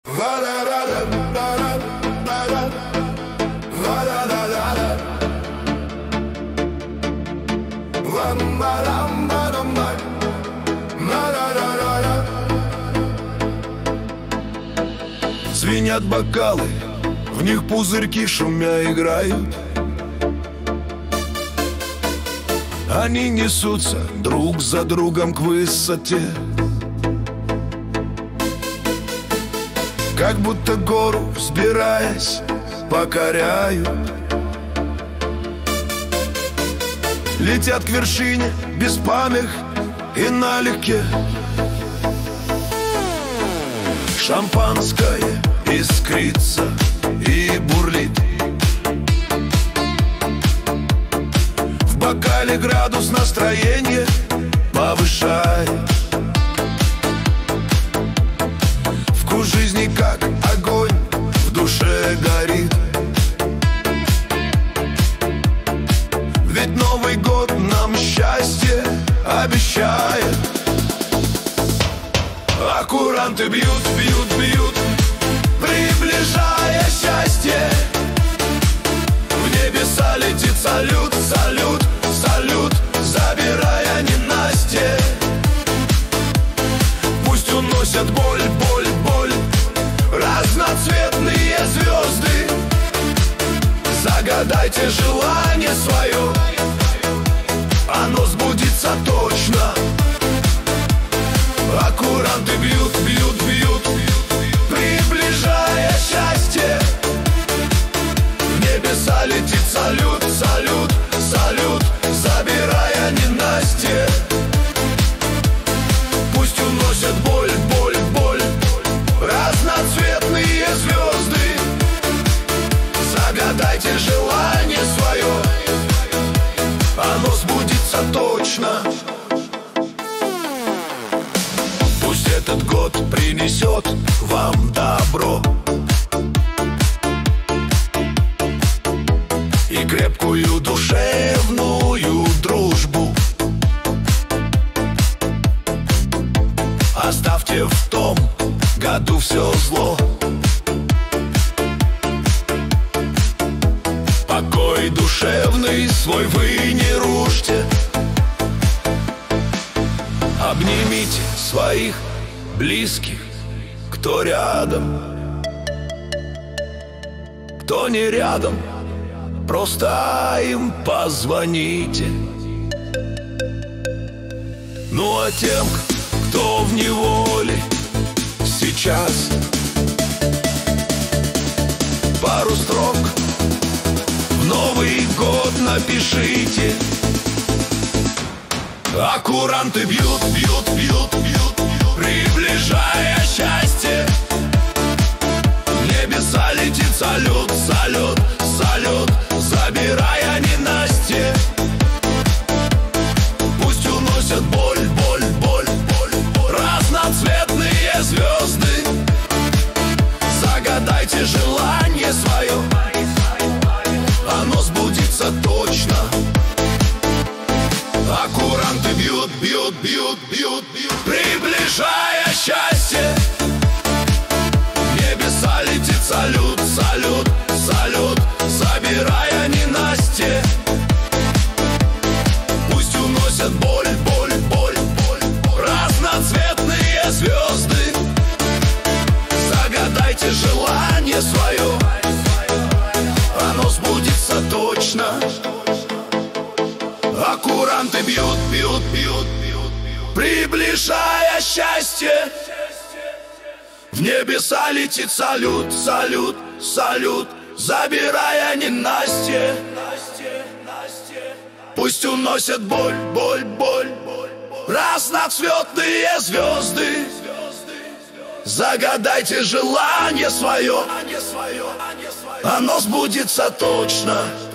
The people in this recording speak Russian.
Звенят бокалы, в них пузырьки шумя играют. Они несутся друг за другом к высоте, как будто гору, взбираясь, покоряют. Летят к вершине без помех и налегке. Шампанское искрится и бурлит. В бокале градус настроения повышает. Вкус жизни как огонь в душе горит. Ведь Новый год нам счастье обещает. А куранты бьют, бьют, бьют, приближая счастье. В небеса летит салют, салют, салют, забирая ненастье. Пусть уносят боль, боль, боль разноцветные звезды. Загадайте желание свое, оно сбудется точно. А куранты бьют, бьют, бьют, приближая счастье. В небеса летит салют, салют, салют, забирая ненастье. Пусть уносят боль, боль, боль разноцветные звезды. Загадайте желание свое, оно сбудется точно. Пусть этот год принесет вам добро и крепкую душевную дружбу. Оставьте в том году все зло. Покой душевный свой вы не рушьте. Обнимите своих близких, кто рядом, кто не рядом, просто им позвоните. Ну а тем, кто в неволе сейчас, пару строк в Новый год напишите. А куранты бьют, бьют, бьют, бьют, приближая счастье. В небеса летит салют, салют, салют, забирая ненастье. Пусть уносят боль, боль, боль, боль разноцветные звезды. Загадайте желание свое, оно сбудется точно. А куранты бьют, бьют, бьют, бьют, бьют, приближая счастье. В небеса летит салют, салют, салют, забирая ненастье. Пусть уносят боль, боль, боль, боль разноцветные звезды. Загадайте желание свое, оно сбудется точно. А куранты бьют, бьют, бьют, бьют, приближая счастье. В небеса летит салют, салют, салют, забирая ненастье. Пусть уносят боль, боль, боль, разноцветные звезды. Загадайте желание свое, оно сбудется точно.